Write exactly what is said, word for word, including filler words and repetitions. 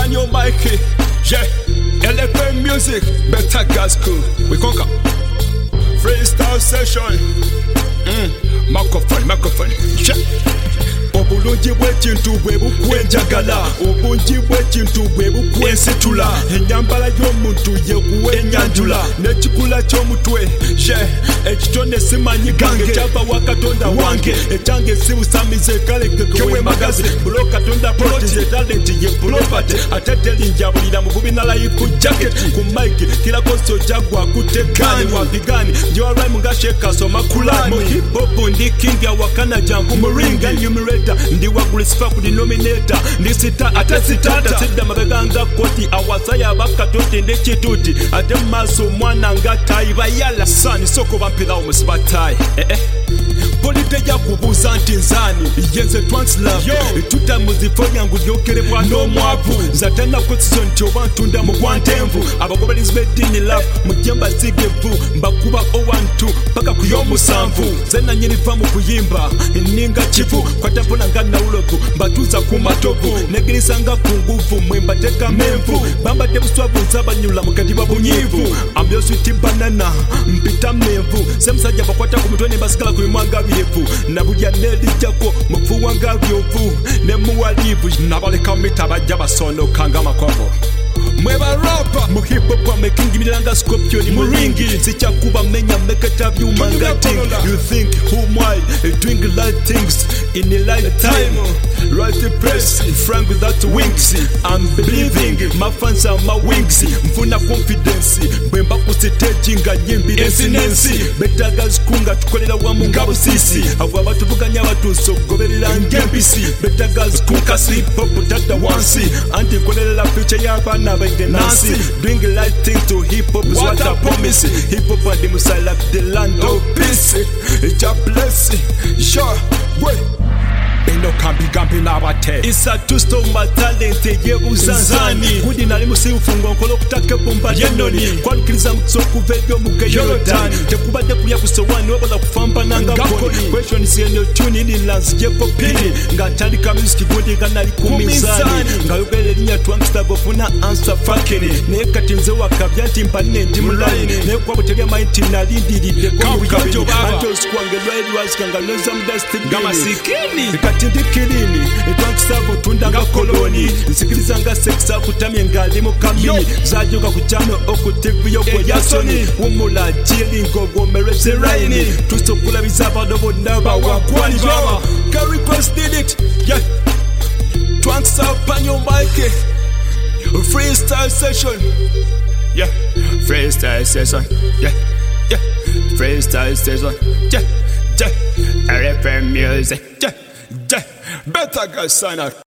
on your mic. Yeah, L F M music, better gas cool. We conquer. Freestyle session. Mm. Microphone, microphone. Yeah. Obulungi bw'ekintu bwe bukwenjagala, obungi bw'ekintu bwe bukwensitula, ennyambala y'omuntu yekuwa enyanjula, n'ekikula ky'omutwe ye ekitonde simanyi gange kyava wa katonda wange, ekyange sibusamize kalegekewe magazi bulo katonda protize talenti ye property, ate terinjabulira mukubi na life jacket ku mike kirako soja gwa kutekani wapigani njiwa rhyme nga sheka soma kulani mu hip hop ndi king ya wakana jangu muringa numerator ndi wa grispa ku denominator ndi sita ate sitata sidda mabeganga koti awasaya bakatote ndekituti ate maso mwana nga taiba yala sani soko bampira omusibatayi eh eh polite ya kubuza nti nzani yenze twansla tuta muzifo yangu yokerebwa no mwavu zatana ko season nti obantunda mu kwantemvu abagobalizi bedini love mujamba sigevu mbakuba o one two paka kuyomusanvu zena nyiriva mu kuyimba ninga chifu kwatapona ngana ulovu mbatuza ku matovu negirisanga ku nguvu mwemba teka memvu bamba debuswavu zabanyula mukati babunyivu ambyo sweet banana mpita memvu semsajja bakwata ku mutwe ne basikala ku mwanga byevu nabulya nedi jako mufu wanga byovu ne muwalivu nabaleka mita bajja basono kanga makovo mweba rapa mu hip hop making milanga scorpion mu ringi sichakuba menya meketa byuma ngating you think who am I doing light things in a lifetime right the press frank without wings I'm believing my fans are my wings mfuna confidence bwemba ku stage nga nyimbi resinency better guys kunga tukolera wa mungabo sisi abo abatuvuganya batuso goberera ngembisi better guys kunka hip hop tata once anti kolera la future y'abana the Nancy doing the right thing to hip hop is what I promise. Hip hop and the Musai like the land of peace. It's a blessing, sure, wait. Eno kambi gambi na bate isa tusto matalente yebuzanzani kudi nali musi ufungo nkolo kutake bomba yenoni kwalukiriza mutsoku vedo mugeyolotani tekubadde kulya kusowani wabala kufamba nanga koni question is eno tune in lands jepo pini nga tandika music gudi kanali kumizani nga yogele linya twangsta gofuna answer fakini ne katinze wakabya timpane ndi mulaini ne kwabotelya mighty nalindilide ko mukajo anto skwangelwa edwas kangaloza mdasti gama sikini tindikilini etwankisabo tundanga koloni nsikilizanga sexa kutamye ngali mu kamini zajoga kuchano okutiviyo kwa yasoni umula jilingo gomereze raini tusokula bizaba dobo naba wakwani baba can request did it yeah twankisabo on your mic freestyle session yeah freestyle session yeah yeah freestyle session yeah yeah L F M music yeah better guys sign out.